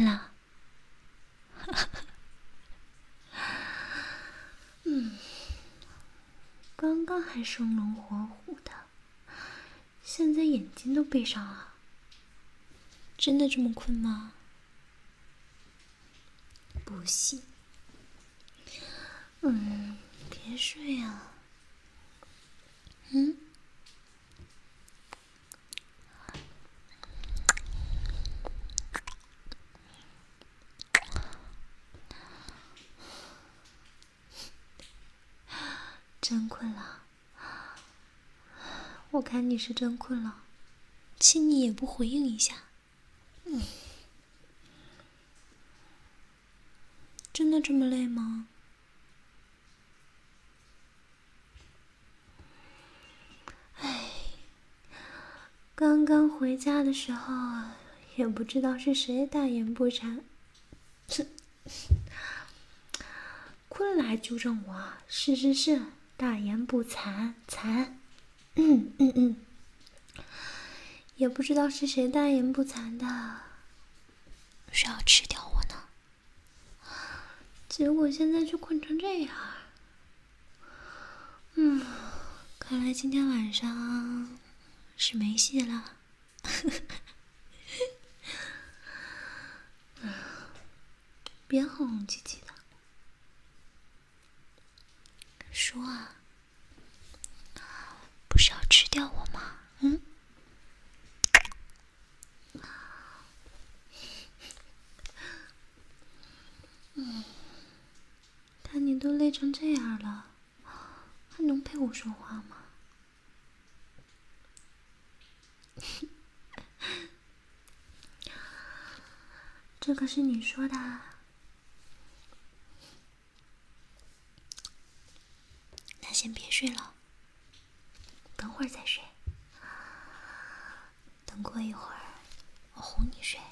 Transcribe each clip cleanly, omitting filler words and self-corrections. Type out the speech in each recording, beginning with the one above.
困了？刚刚还生龙活虎的，现在眼睛都闭上了。真的这么困吗？不行。别睡啊。真困了。我看你是真困了，亲你也不回应一下。真的这么累吗？刚刚回家的时候，也不知道是谁大言不惭。困了还纠正我，是，大言不惭，惭。也不知道是谁大言不惭的，说要吃掉我呢。结果现在却困成这样。看来今天晚上是没戏了。别哼哼唧唧的，说啊，不是要吃掉我吗？看你都累成这样了，还能陪我说话吗？这可是你说的。那先别睡了，等会儿再睡。等过一会儿，我哄你睡。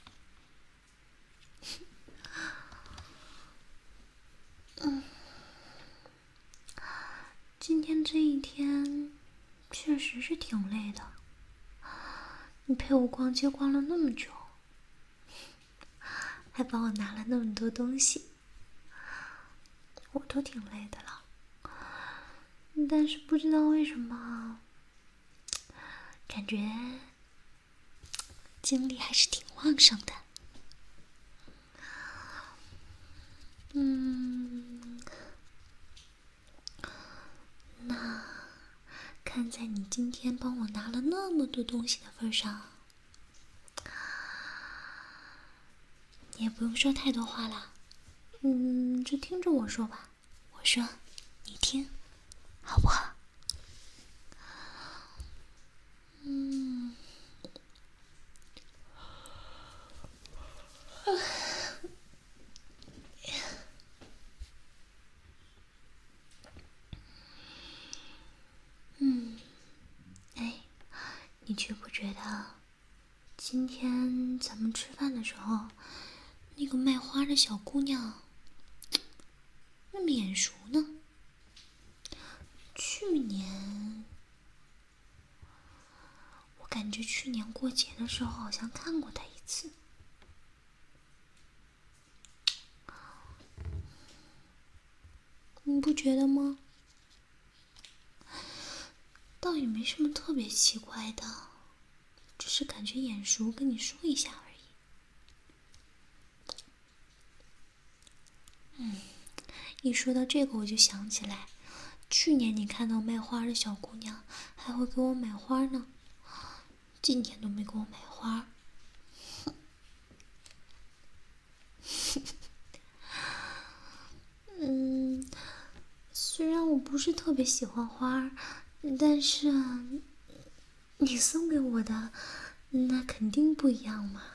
今天这一天确实是挺累的。你陪我逛街逛了那么久，还帮我拿了那么多东西，我都挺累的了。但是不知道为什么，感觉精力还是挺旺盛的。那看在你今天帮我拿了那么多东西的份上，你也不用说太多话了。就听着我说吧。我说，你听，好不好？你觉不觉得今天咱们吃饭的时候，那个卖花的小姑娘那么眼熟呢？我感觉去年过节的时候好像看过她一次。你不觉得吗？倒也没什么特别奇怪的，只是感觉眼熟，跟你说一下而已。一说到这个我就想起来，去年你看到卖花的小姑娘还会给我买花呢，今年都没给我买花。虽然我不是特别喜欢花，但是你送给我的那肯定不一样嘛。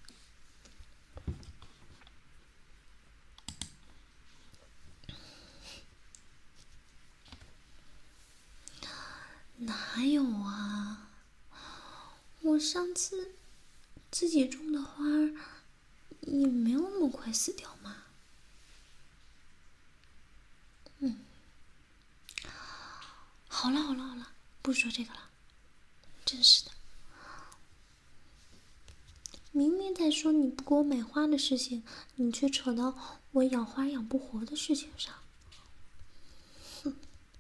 哪有啊，我上次自己种的花也没有那么快死掉嘛。好了，不说这个了，真是的。 明明在说你不给我买花的事情，你却扯到我养花养不活的事情上。哼！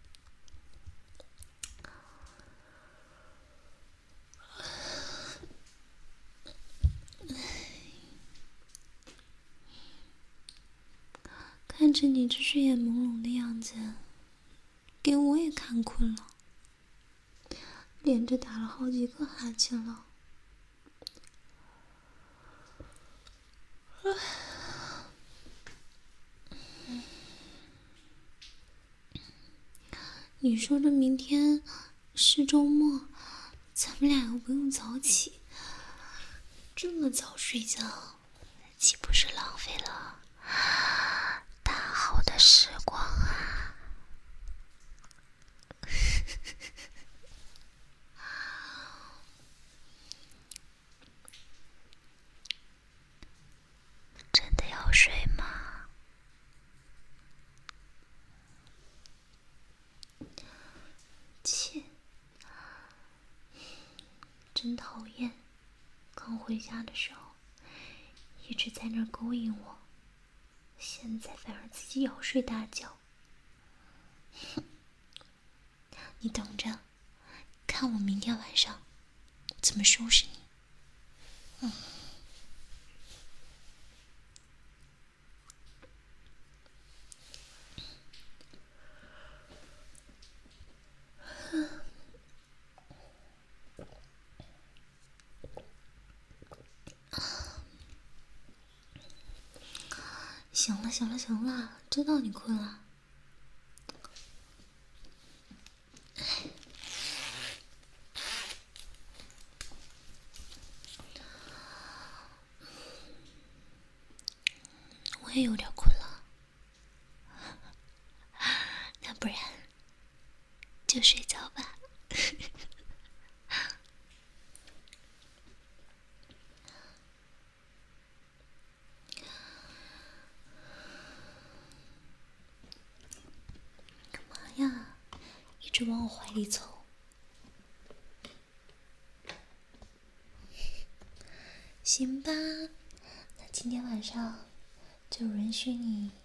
看着你这睡眼朦胧的样子，给我也看困了，连着打了好几个哈欠了。你说的明天是周末，咱们俩又不用早起，这么早睡觉，岂不是浪费了大好的时光啊？真的要睡吗？切，真讨厌！刚回家的时候一直在那儿勾引我，现在反而自己要睡大觉。哼！你等着，看我明天晚上怎么收拾你。行了行了行了，知道你困了。我也有点困了，那不然就睡觉吧。干嘛呀？一直往我怀里凑。行吧，那今天晚上就允许你